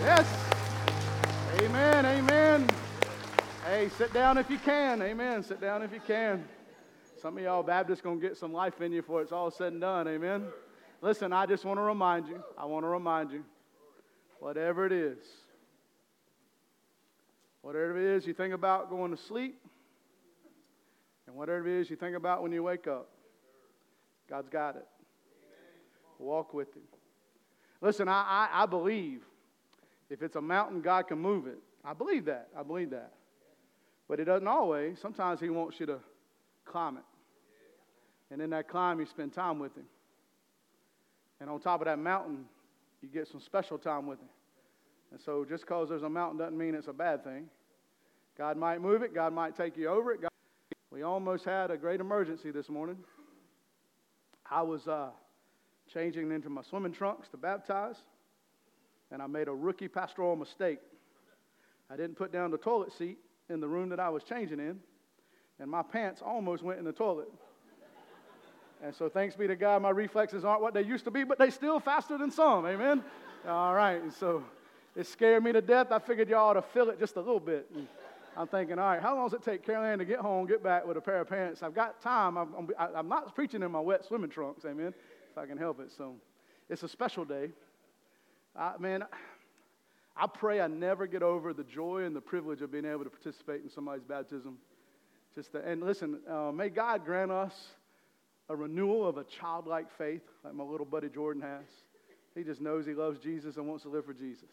Yes. Amen, amen. Hey, sit down if you can. Amen. Sit down if you can. Some of y'all Baptists going to get some life in you before it's all said and done. Amen. Listen, I just want to remind you, whatever it is you think about going to sleep, and whatever it is you think about when you wake up, God's got it. Walk with Him. Listen, I believe if it's a mountain, God can move it. I believe that. But He doesn't always. Sometimes He wants you to climb it. And in that climb, you spend time with Him. And on top of that mountain, you get some special time with Him. And so just because there's a mountain doesn't mean it's a bad thing. God might move it. God might take you over it. We almost had a great emergency this morning. I was changing into my swimming trunks to baptize, and I made a rookie pastoral mistake. I didn't put down the toilet seat in the room that I was changing in, and my pants almost went in the toilet. And so thanks be to God, my reflexes aren't what they used to be, but they still faster than some, amen? All right, and so it scared me to death. I figured y'all ought to feel it just a little bit. And I'm thinking, all right, how long does it take Carol Ann to get home, get back with a pair of pants? I've got time. I'm not preaching in my wet swimming trunks, amen, if I can help it. So it's a special day. I pray I never get over the joy and the privilege of being able to participate in somebody's baptism. And listen, may God grant us a renewal of a childlike faith like my little buddy Jordan has. He just knows he loves Jesus and wants to live for Jesus.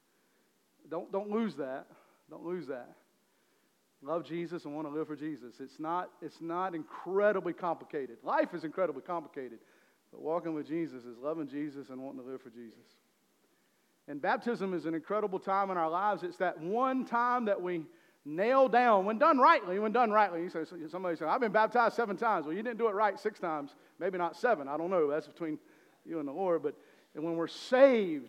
Don't lose that. Don't lose that. Love Jesus and want to live for Jesus. It's not incredibly complicated. Life is incredibly complicated. But walking with Jesus is loving Jesus and wanting to live for Jesus. And baptism is an incredible time in our lives. It's that one time that we nail down, when done rightly. Somebody said, I've been baptized 7 times. Well, you didn't do it right 6 times. Maybe not 7. I don't know. That's between you and the Lord. And when we're saved,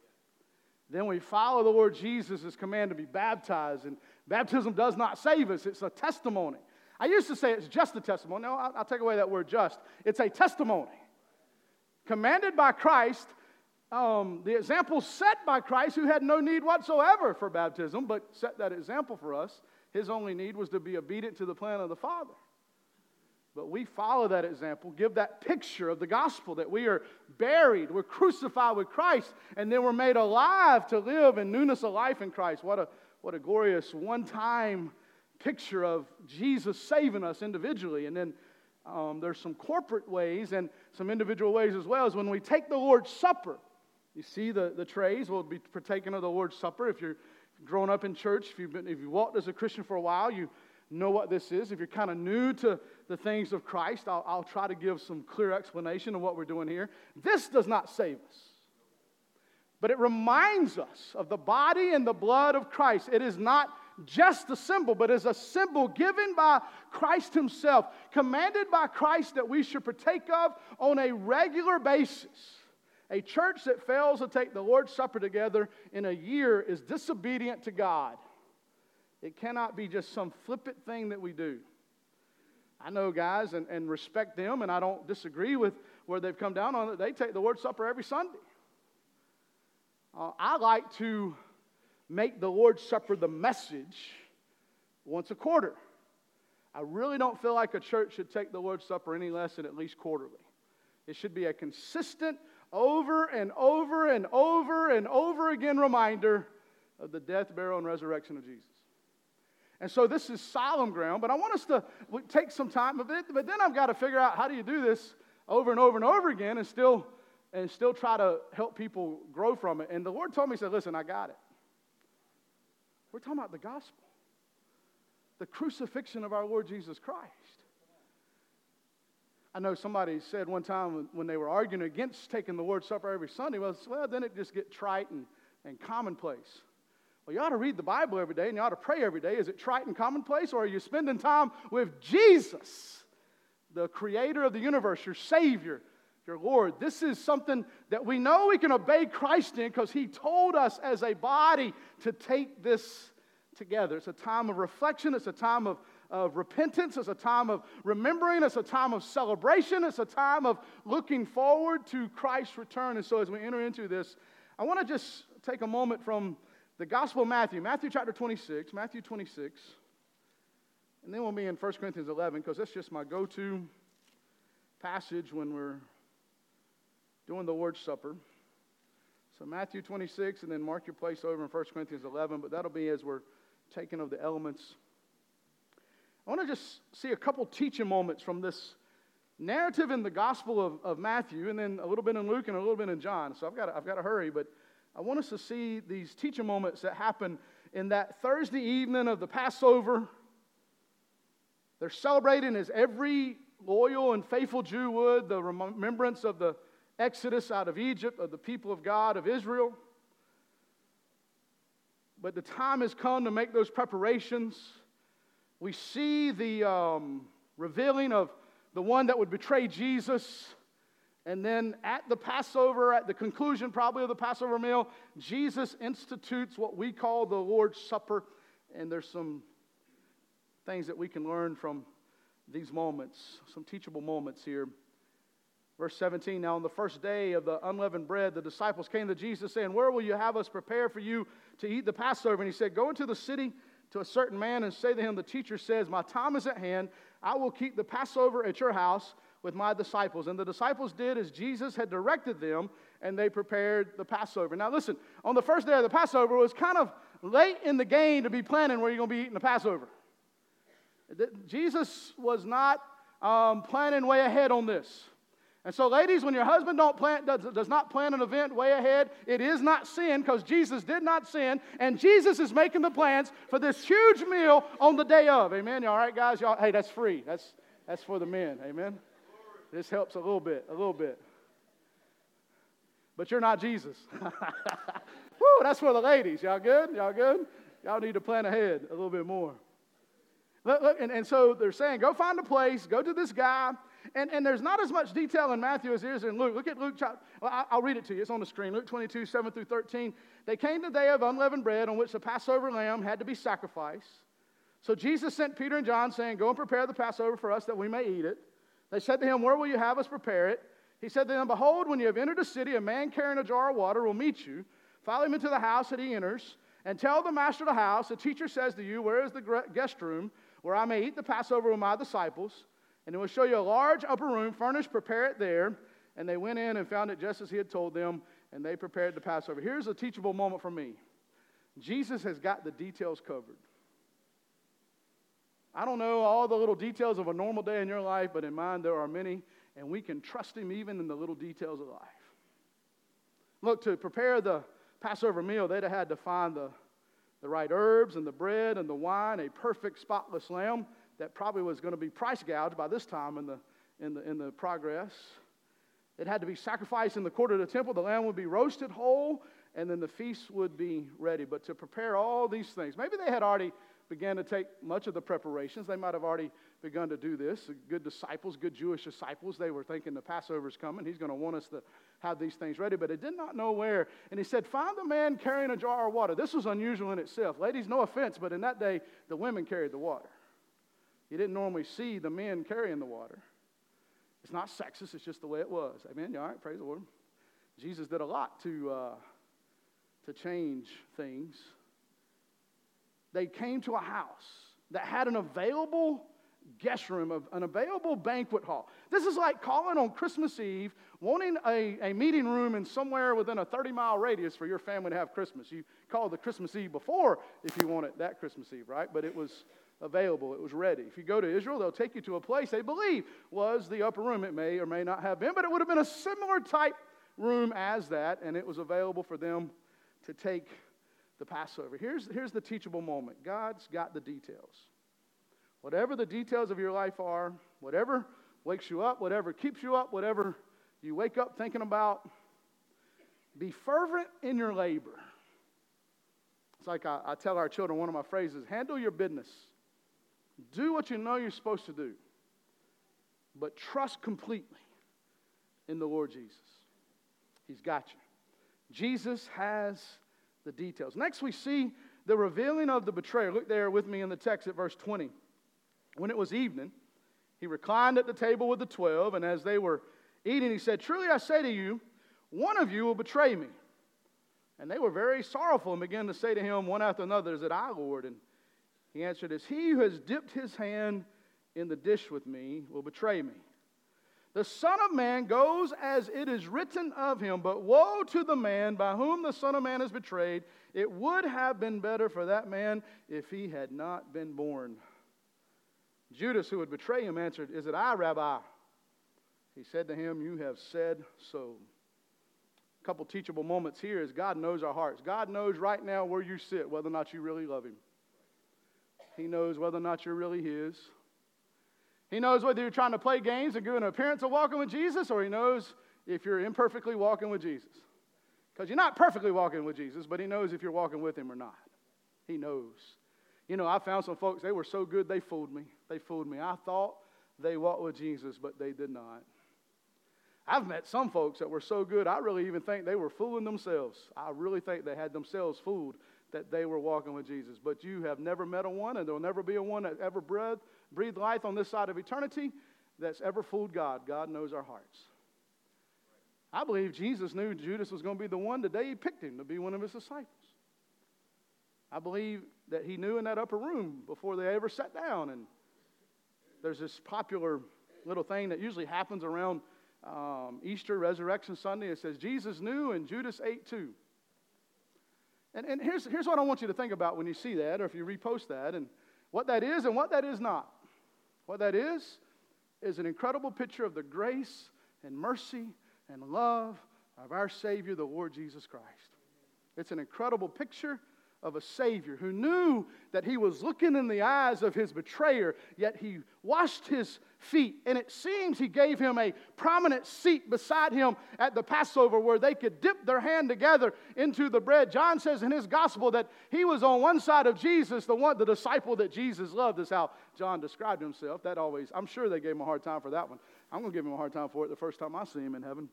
then we follow the Lord Jesus' command to be baptized. And baptism does not save us. It's a testimony. I used to say it's just a testimony. No, I'll take away that word just. It's a testimony. Commanded by Christ, the example set by Christ, who had no need whatsoever for baptism, but set that example for us. His only need was to be obedient to the plan of the Father. But we follow that example, give that picture of the gospel that we are buried, we're crucified with Christ, and then we're made alive to live in newness of life in Christ. What a glorious one-time picture of Jesus saving us individually. And then there's some corporate ways and some individual ways as well, as when we take the Lord's Supper. You see the trays. We'll be partaking of the Lord's Supper. If you're grown up in church, if you walked as a Christian for a while, you know what this is. If you're kind of new to the things of Christ, I'll try to give some clear explanation of what we're doing here. This does not save us, but it reminds us of the body and the blood of Christ. It is not just a symbol, but is a symbol given by Christ Himself, commanded by Christ that we should partake of on a regular basis. A church that fails to take the Lord's Supper together in a year is disobedient to God. It cannot be just some flippant thing that we do. I know guys and respect them, and I don't disagree with where they've come down on it. They take the Lord's Supper every Sunday. I like to make the Lord's Supper the message once a quarter. I really don't feel like a church should take the Lord's Supper any less than at least quarterly. It should be a consistent, over and over and over and over again reminder of the death, burial, and resurrection of Jesus. And so this is solemn ground, but I want us to take some time, but then I've got to figure out how do you do this over and over and over again and still try to help people grow from it. And the Lord told me, He said, listen, I got it. We're talking about the gospel, the crucifixion of our Lord Jesus Christ. I know somebody said one time when they were arguing against taking the Lord's Supper every Sunday, well, then it just gets trite and commonplace. Well, you ought to read the Bible every day and you ought to pray every day. Is it trite and commonplace, or are you spending time with Jesus, the creator of the universe, your Savior, your Lord? This is something that we know we can obey Christ in because He told us as a body to take this together. It's a time of reflection. It's a time of repentance. It's a time of remembering. It's a time of celebration. It's a time of looking forward to Christ's return. And so as we enter into this, I want to just take a moment from the Gospel of Matthew, Matthew chapter 26, Matthew 26, and then we'll be in 1 Corinthians 11, because that's just my go-to passage when we're doing the Lord's Supper. So Matthew 26, and then mark your place over in 1 Corinthians 11, but that'll be as we're taking of the elements. I want to just see a couple teaching moments from this narrative in the Gospel of Matthew, and then a little bit in Luke and a little bit in John. So I've got to hurry, but I want us to see these teaching moments that happen in that Thursday evening of the Passover. They're celebrating, as every loyal and faithful Jew would, the remembrance of the Exodus out of Egypt, of the people of God, of Israel. But the time has come to make those preparations. We see the revealing of the one that would betray Jesus. And then at the Passover, at the conclusion probably of the Passover meal, Jesus institutes what we call the Lord's Supper. And there's some things that we can learn from these moments, some teachable moments here. Verse 17, now on the first day of the unleavened bread, the disciples came to Jesus saying, where will you have us prepare for you to eat the Passover? And he said, go into the city to a certain man and say to him, the teacher says, my time is at hand. I will keep the Passover at your house with my disciples. And the disciples did as Jesus had directed them, and they prepared the Passover. Now listen, on the first day of the Passover, it was kind of late in the game to be planning where you're going to be eating the Passover. Jesus was not planning way ahead on this. And so, ladies, when your husband does not plan an event way ahead, it is not sin, because Jesus did not sin, and Jesus is making the plans for this huge meal on the day of. Amen? You all right, guys? Y'all, hey, that's free. That's for the men. Amen? This helps a little bit. But you're not Jesus. Woo, that's for the ladies. Y'all good? Y'all need to plan ahead a little bit more. Look, and so they're saying, go find a place, go to this guy. And there's not as much detail in Matthew as there is in Luke. Look at Luke chapter, I'll read it to you. It's on the screen. Luke 22, 7 through 13. They came to the day of unleavened bread on which the Passover lamb had to be sacrificed. So Jesus sent Peter and John saying, go and prepare the Passover for us that we may eat it. They said to him, where will you have us prepare it? He said to them, behold, when you have entered a city, a man carrying a jar of water will meet you. Follow him into the house that he enters, and tell the master of the house, the teacher says to you, where is the guest room where I may eat the Passover with my disciples? And it will show you a large upper room, furnished, prepare it there. And they went in and found it just as he had told them, and they prepared the Passover. Here's a teachable moment for me. Jesus has got the details covered. I don't know all the little details of a normal day in your life, but in mine there are many, and we can trust him even in the little details of life. Look, to prepare the Passover meal, they'd have had to find the right herbs and the bread and the wine, a perfect spotless lamb that probably was going to be price gouged by this time in the progress. It had to be sacrificed in the court of the temple. The lamb would be roasted whole, and then the feast would be ready. But to prepare all these things, maybe they had already began to take much of the preparations. They might have already begun to do this. Good disciples, good Jewish disciples, they were thinking the Passover's coming. He's going to want us to have these things ready, but they did not know where. And he said, find the man carrying a jar of water. This was unusual in itself. Ladies, no offense, but in that day, the women carried the water. You didn't normally see the men carrying the water. It's not sexist, it's just the way it was. Amen? You all right? Praise the Lord. Jesus did a lot to change things. They came to a house that had an available guest room, an available banquet hall. This is like calling on Christmas Eve, wanting a meeting room in somewhere within a 30-mile radius for your family to have Christmas. You called the Christmas Eve before if you wanted that Christmas Eve, right? But it was available. It was ready. If you go to Israel, they'll take you to a place they believe was the upper room. It may or may not have been, but it would have been a similar type room as that, and it was available for them to take the Passover. Here's the teachable moment. God's got the details. Whatever the details of your life are, whatever wakes you up, whatever keeps you up, whatever you wake up thinking about, be fervent in your labor. It's like I tell our children, one of my phrases, handle your business. Do what you know you're supposed to do, but trust completely in the Lord Jesus. He's got you. Jesus has the details. Next, we see the revealing of the betrayer. Look there with me in the text at verse 20. When it was evening, he reclined at the table with the 12, and as they were eating, he said, truly I say to you, one of you will betray me. And they were very sorrowful and began to say to him one after another, "Is it I, Lord?" And he answered, "It's he who has dipped his hand in the dish with me will betray me. The Son of Man goes as it is written of him, but woe to the man by whom the Son of Man is betrayed. It would have been better for that man if he had not been born." Judas, who would betray him, answered, "Is it I, Rabbi?" He said to him, "You have said so." A couple teachable moments here is God knows our hearts. God knows right now where you sit, whether or not you really love him. He knows whether or not you're really his. He knows whether you're trying to play games and give an appearance of walking with Jesus, or he knows if you're imperfectly walking with Jesus. Because you're not perfectly walking with Jesus, but he knows if you're walking with him or not. He knows. You know, I found some folks, they were so good, they fooled me. They fooled me. I thought they walked with Jesus, but they did not. I've met some folks that were so good, I really even think they were fooling themselves. I really think they had themselves fooled that they were walking with Jesus. But you have never met a one, and there will never be a one that ever breathed life on this side of eternity that's ever fooled God. God knows our hearts. I believe Jesus knew Judas was going to be the one the day he picked him to be one of his disciples. I believe that he knew in that upper room before they ever sat down. And there's this popular little thing that usually happens around Easter, Resurrection Sunday. It says, Jesus knew and Judas ate too. And here's what I want you to think about when you see that, or if you repost that, and what that is and what that is not. What that is an incredible picture of the grace and mercy and love of our Savior, the Lord Jesus Christ. It's an incredible picture of a Savior who knew that he was looking in the eyes of his betrayer, yet he washed his feet. And it seems he gave him a prominent seat beside him at the Passover where they could dip their hand together into the bread. John says in his gospel that he was on one side of Jesus, the disciple that Jesus loved, is how John described himself. I'm sure they gave him a hard time for that one. I'm going to give him a hard time for it the first time I see him in heaven.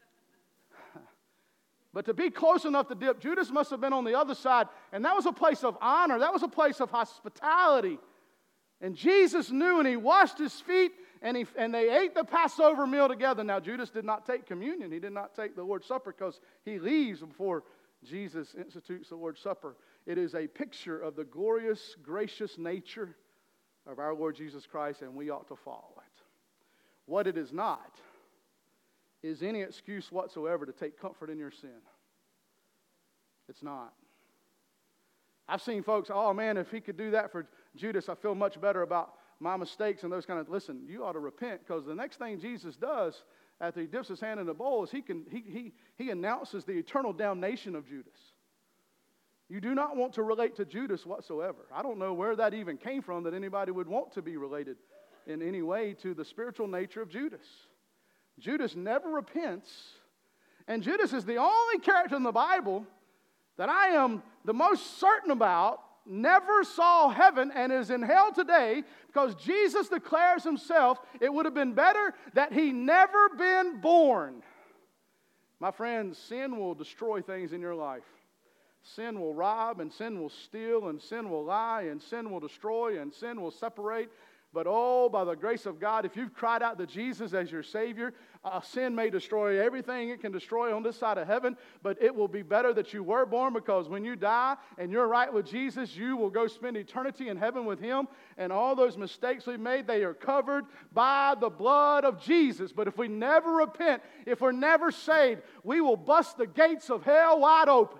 But to be close enough to dip, Judas must have been on the other side, and that was a place of honor. That was a place of hospitality. And Jesus knew, and he washed his feet, and they ate the Passover meal together. Now, Judas did not take communion. He did not take the Lord's Supper because he leaves before Jesus institutes the Lord's Supper. It is a picture of the glorious, gracious nature of our Lord Jesus Christ, and we ought to follow it. What it is not is any excuse whatsoever to take comfort in your sin. It's not. I've seen folks, "Oh man, if he could do that for Judas, I feel much better about my mistakes," and those kind of. Listen, you ought to repent, because the next thing Jesus does after he dips his hand in the bowl is he announces the eternal damnation of Judas. You do not want to relate to Judas whatsoever. I don't know where that even came from, that anybody would want to be related in any way to the spiritual nature of Judas. Judas never repents, and Judas is the only character in the Bible that I am the most certain about never saw heaven and is in hell today, because Jesus declares himself, it would have been better that he never been born. My friends, sin will destroy things in your life. Sin will rob, and sin will steal, and sin will lie, and sin will destroy, and sin will separate. But oh, by the grace of God, if you've cried out to Jesus as your Savior, sin may destroy everything it can destroy on this side of heaven, but it will be better that you were born, because when you die and you're right with Jesus, you will go spend eternity in heaven with him, and all those mistakes we made, they are covered by the blood of Jesus. But if we never repent, if we're never saved, we will bust the gates of hell wide open.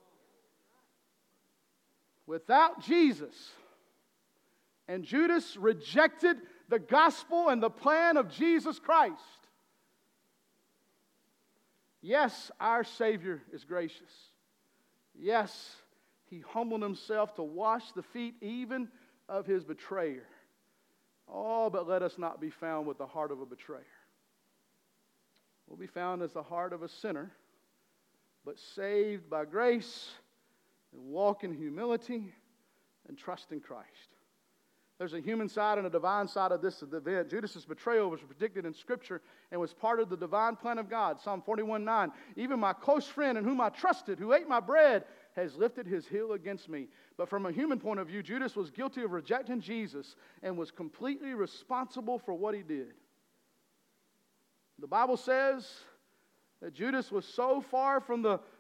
Without Jesus, and Judas rejected the gospel and the plan of Jesus Christ. Yes, our Savior is gracious. Yes, he humbled himself to wash the feet even of his betrayer. Oh, but let us not be found with the heart of a betrayer. We'll be found as the heart of a sinner, but saved by grace, and walk in humility and trust in Christ. There's a human side and a divine side of this event. Judas' betrayal was predicted in Scripture and was part of the divine plan of God. Psalm 41:9. Even my close friend in whom I trusted, who ate my bread, has lifted his heel against me. But from a human point of view, Judas was guilty of rejecting Jesus and was completely responsible for what he did. The Bible says that Judas was so far from the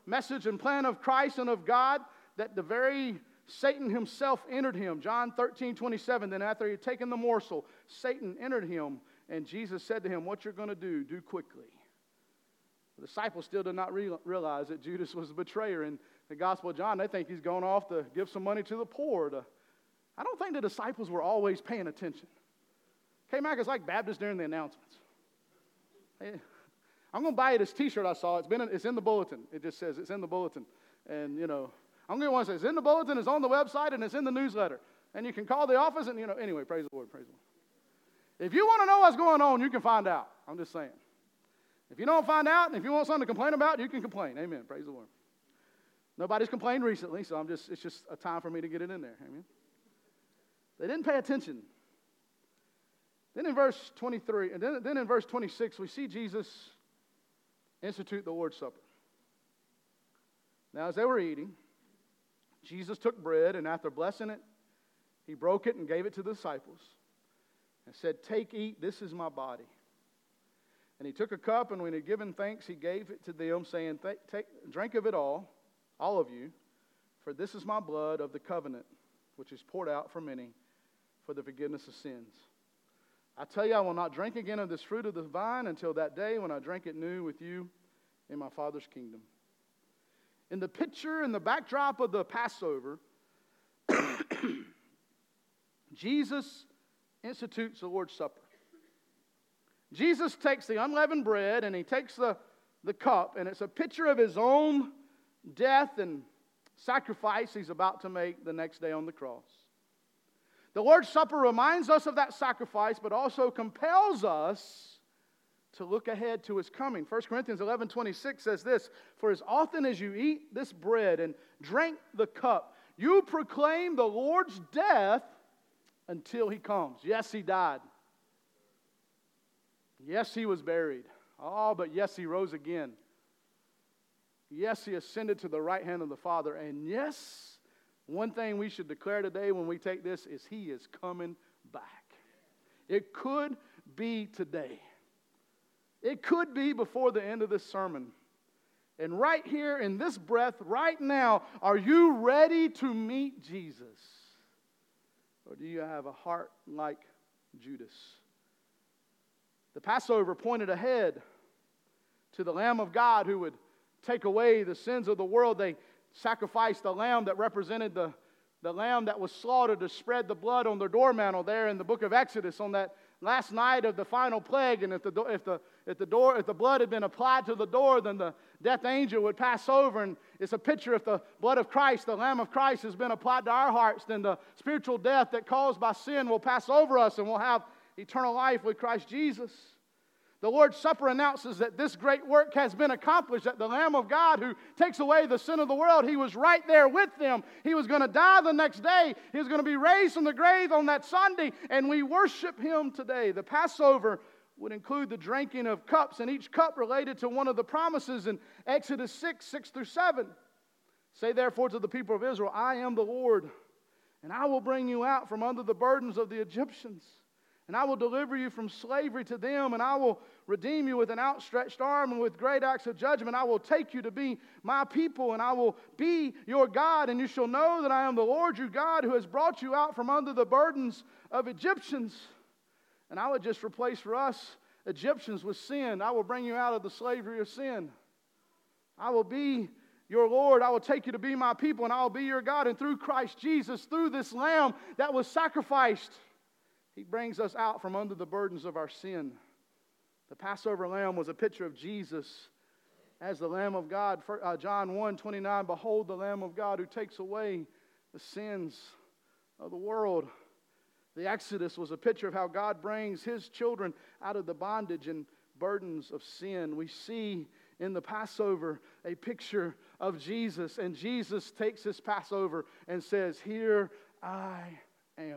message and plan of Christ and of God, that the very Satan himself entered him. John 13:27, then after he had taken the morsel, Satan entered him, and Jesus said to him, what you're going to do quickly. The disciples still did not realize that Judas was a betrayer. In the Gospel of John, they think he's gone off to give some money to the poor. I don't think the disciples were always paying attention. K-Mac is like Baptist during the announcements. Hey, I'm going to buy you this T-shirt I saw. It's in the bulletin. It just says it's in the bulletin. And, I'm going to get one that says it's in the bulletin, it's on the website, and it's in the newsletter. And you can call the office and, anyway, praise the Lord, praise the Lord. If you want to know what's going on, you can find out. I'm just saying. If you don't find out, and if you want something to complain about, you can complain. Amen. Praise the Lord. Nobody's complained recently, so it's just a time for me to get it in there. Amen. They didn't pay attention. Then in verse 23, and then in verse 26, we see Jesus institute the Lord's Supper. Now, as they were eating, Jesus took bread, and after blessing it, he broke it and gave it to the disciples and said, take, eat, this is my body. And he took a cup, and when he had given thanks, he gave it to them, saying, drink of it all of you, for this is my blood of the covenant, which is poured out for many for the forgiveness of sins. I tell you, I will not drink again of this fruit of the vine until that day when I drink it new with you in my Father's kingdom. In the picture, in the backdrop of the Passover, Jesus institutes the Lord's Supper. Jesus takes the unleavened bread and he takes the cup, and it's a picture of his own death and sacrifice he's about to make the next day on the cross. The Lord's Supper reminds us of that sacrifice, but also compels us to look ahead to his coming. 1 Corinthians 11:26 says this, for as often as you eat this bread and drink the cup, you proclaim the Lord's death until he comes. Yes, he died. Yes, he was buried. Oh, but yes, he rose again. Yes, he ascended to the right hand of the Father. And yes, one thing we should declare today when we take this is he is coming back. It could be today. It could be before the end of this sermon. And right here in this breath, right now, are you ready to meet Jesus? Or do you have a heart like Judas? The Passover pointed ahead to the Lamb of God who would take away the sins of the world. They sacrificed the lamb that represented the lamb that was slaughtered to spread the blood on their doormantle there in the book of Exodus on that last night of the final plague. And if the blood had been applied to the door, then the death angel would pass over. And it's a picture, if the blood of Christ, the Lamb of Christ, has been applied to our hearts, then the spiritual death that caused by sin will pass over us, and we'll have eternal life with Christ Jesus. The Lord's Supper announces that this great work has been accomplished, that the Lamb of God who takes away the sin of the world, he was right there with them. He was going to die the next day. He was going to be raised from the grave on that Sunday, and we worship him today. The Passover would include the drinking of cups, and each cup related to one of the promises in Exodus 6:6-7. Say therefore to the people of Israel, I am the Lord, and I will bring you out from under the burdens of the Egyptians. And I will deliver you from slavery to them, and I will redeem you with an outstretched arm and with great acts of judgment. I will take you to be my people, and I will be your God, and you shall know that I am the Lord your God who has brought you out from under the burdens of Egyptians. And I would just replace for us Egyptians with sin. I will bring you out of the slavery of sin. I will be your Lord. I will take you to be my people, and I will be your God. And through Christ Jesus, through this Lamb that was sacrificed, he brings us out from under the burdens of our sin. The Passover lamb was a picture of Jesus as the Lamb of God. John 1:29, behold the Lamb of God who takes away the sins of the world. The Exodus was a picture of how God brings his children out of the bondage and burdens of sin. We see in the Passover a picture of Jesus, and Jesus takes his Passover and says, here I am.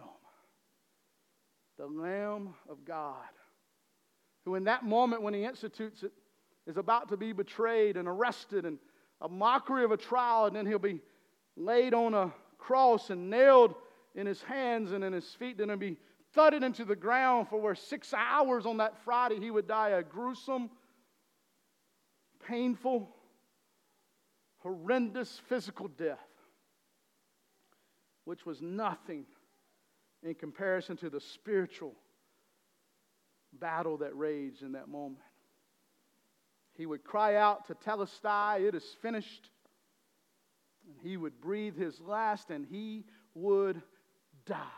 The Lamb of God, who in that moment when he institutes it, is about to be betrayed and arrested and a mockery of a trial, and then he'll be laid on a cross and nailed in his hands and in his feet, then he'll be thudded into the ground for where 6 hours on that Friday he would die a gruesome, painful, horrendous physical death, which was nothing in comparison to the spiritual battle that raged in that moment. He would cry out to Telestai, "It is finished." And he would breathe his last and he would die.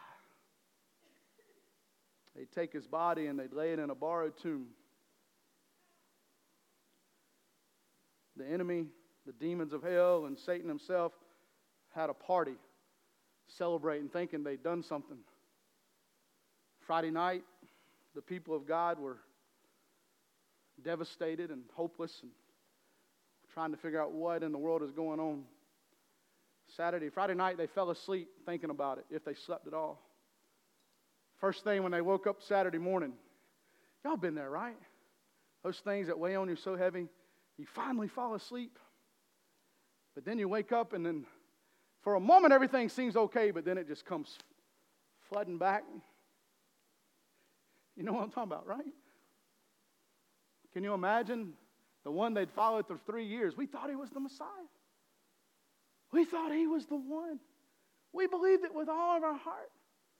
They'd take his body and they'd lay it in a borrowed tomb. The enemy, the demons of hell, and Satan himself had a party, celebrating, thinking they'd done something. Friday night, the people of God were devastated and hopeless and trying to figure out what in the world is going on. Friday night, they fell asleep thinking about it, if they slept at all. First thing when they woke up Saturday morning, y'all been there, right? Those things that weigh on you so heavy, you finally fall asleep. But then you wake up and then for a moment everything seems okay, but then it just comes flooding back. You know what I'm talking about, right? Can you imagine the one they'd followed for 3 years? We thought he was the Messiah. We thought he was the one. We believed it with all of our heart.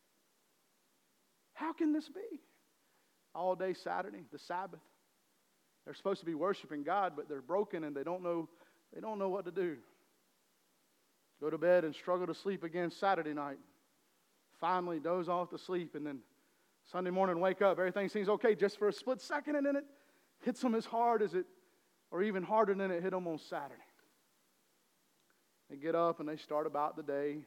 How can this be? All day Saturday, the Sabbath. They're supposed to be worshiping God, but they're broken and they don't know what to do. Go to bed and struggle to sleep again Saturday night. Finally doze off to sleep, and then Sunday morning wake up. Everything seems okay just for a split second, and then it hits them as hard as it, or even harder than it hit them on Saturday. They get up and they start about the day.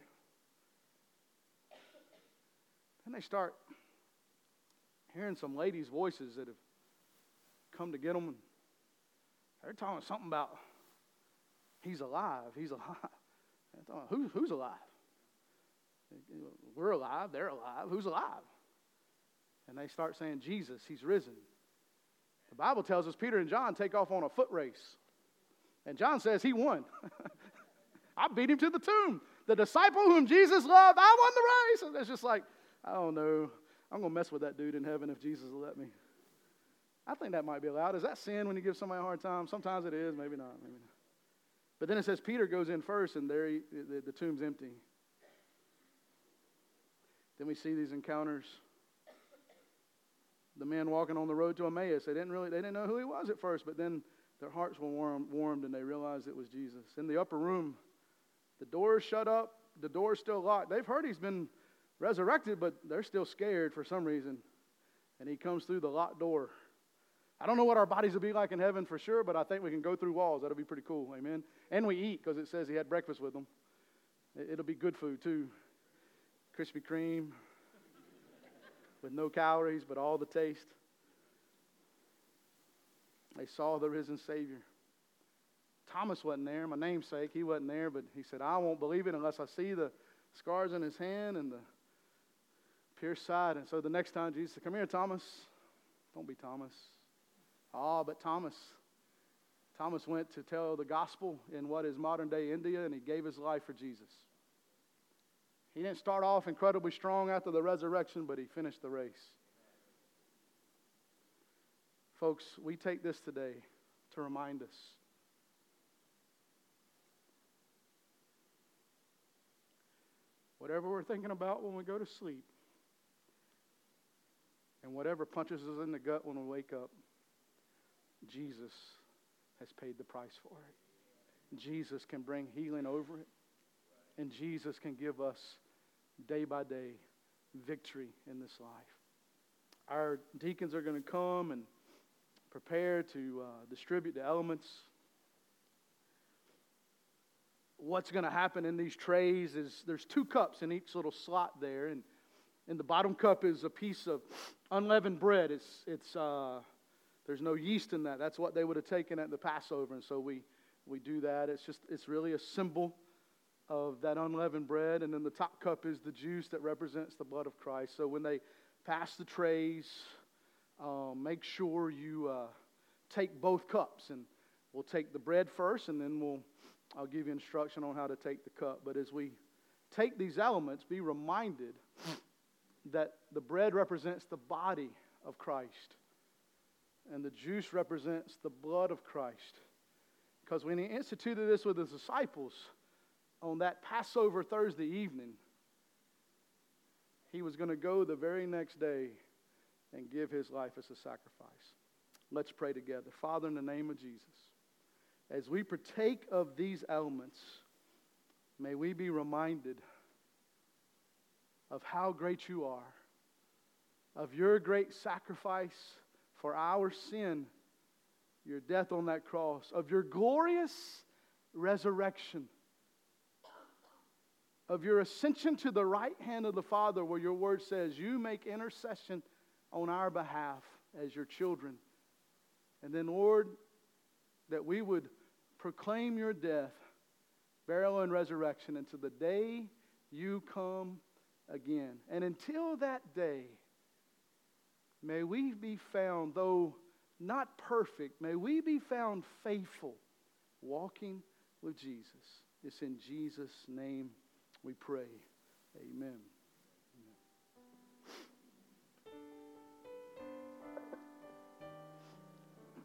Then they start hearing some ladies' voices that have come to get them. And they're talking something about, he's alive, he's alive. Who's alive? We're alive, they're alive. Who's alive? And they start saying, Jesus, he's risen. The Bible tells us Peter and John take off on a foot race. And John says he won. I beat him to the tomb. The disciple whom Jesus loved, I won the race. And it's just like, I don't know. I'm going to mess with that dude in heaven if Jesus will let me. I think that might be allowed. Is that sin when you give somebody a hard time? Sometimes it is, maybe not. Maybe not. But then it says Peter goes in first, and there the tomb's empty. Then we see these encounters. The men walking on the road to Emmaus, they didn't know who he was at first, but then their hearts were warmed and they realized it was Jesus. In the upper room, the door is shut up, the door is still locked. They've heard he's been resurrected, but they're still scared for some reason. And he comes through the locked door. I don't know what our bodies will be like in heaven for sure, but I think we can go through walls. That'll be pretty cool, amen? And we eat, because it says he had breakfast with them. It'll be good food too. Krispy Kreme, with no calories, but all the taste. They saw the risen Savior. Thomas wasn't there, my namesake. He wasn't there, but he said, I won't believe it unless I see the scars in his hand and the pierced side. And so the next time Jesus said, come here, Thomas. Don't be Thomas. But Thomas went to tell the gospel in what is modern day India, and he gave his life for Jesus. He didn't start off incredibly strong after the resurrection, but he finished the race. Folks, we take this today to remind us. Whatever we're thinking about when we go to sleep, and whatever punches us in the gut when we wake up, Jesus has paid the price for it. Jesus can bring healing over it. And Jesus can give us day by day victory in this life. Our deacons are going to come and prepare to distribute the elements. What's going to happen in these trays is there's 2 cups in each little slot there, and in the bottom cup is a piece of unleavened bread. There's no yeast in that. That's what they would have taken at the Passover, and so we do that. It's really a symbol of that unleavened bread, and then the top cup is the juice that represents the blood of Christ. So when they pass the trays, make sure you take both cups, and we'll take the bread first, and then I'll give you instruction on how to take the cup. But as we take these elements, be reminded that the bread represents the body of Christ, and the juice represents the blood of Christ. Because when he instituted this with his disciples on that Passover Thursday evening, he was going to go the very next day and give his life as a sacrifice. Let's pray together. Father, in the name of Jesus, as we partake of these elements, may we be reminded of how great you are, of your great sacrifice for our sin, your death on that cross, of your glorious resurrection, of your ascension to the right hand of the Father, where your word says you make intercession on our behalf as your children. And then, Lord, that we would proclaim your death, burial, and resurrection until the day you come again. And until that day, may we be found, though not perfect, may we be found faithful, walking with Jesus. It's in Jesus' name we pray. Amen.